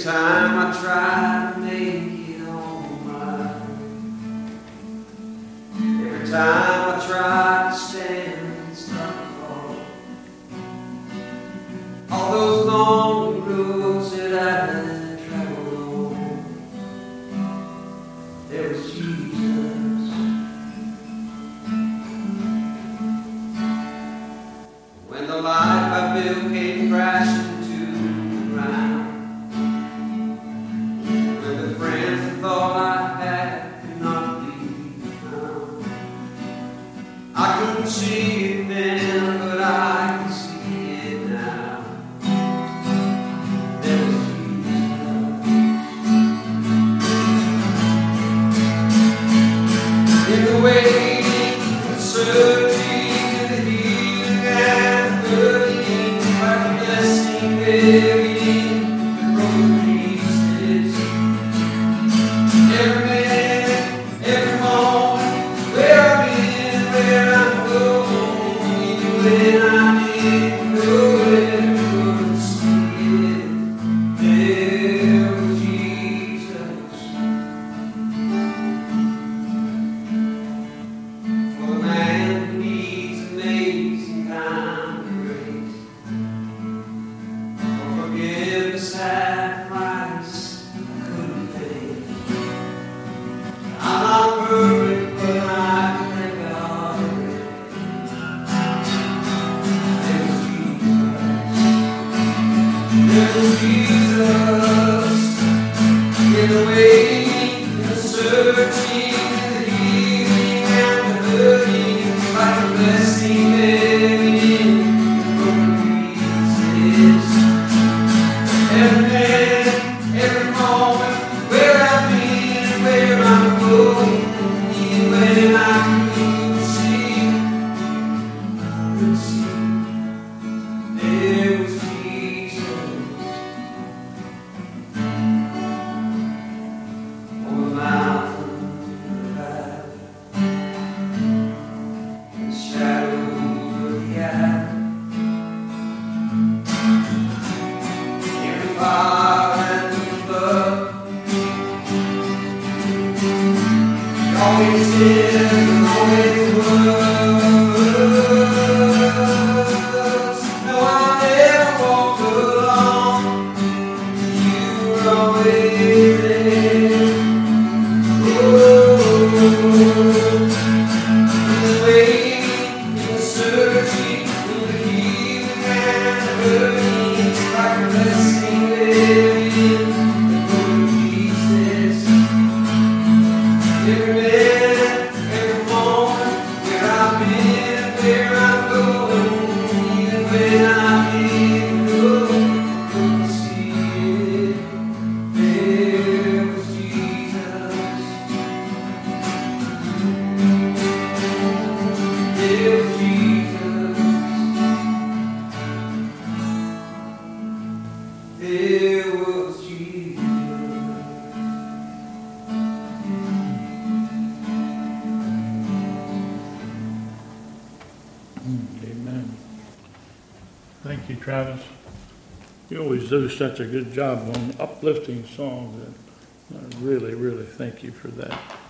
time I try to make it on mine, every time I try to stand and start to fall, all those long roads that I traveled on, there was Jesus. When the life I built came crashing see it then, but I can see it now. There was Jesus. In the waiting, the searching, and the healing and the hurting, like a blessing buried in the broken pieces. Every minute, every moment, where I've been, where I'm when I didn't know where I could see it, there was Jesus. For the man who needs amazing kind of grace, for forgiveness at price I couldn't pay. I'm not perfect, but I can thank God. There was Jesus, in the waiting, in the searching, in the healing and the hurting, like a blessing buried in the broken pieces. Every minute, every moment, where I've been and where I'm going, even when I couldn't see, there was always is and always was. No, I never walked alone. You were always there. In the waiting, in the searching, in the healing and the hurting, like a blessing buried in the broken pieces. Every minute, every moment, where I've been, where I'm going, even when I didn't know, couldn't see it, there was Jesus. There was Jesus. There was Jesus. Amen. Thank you, Travis. You always do such a good job on uplifting songs, and I really, really thank you for that.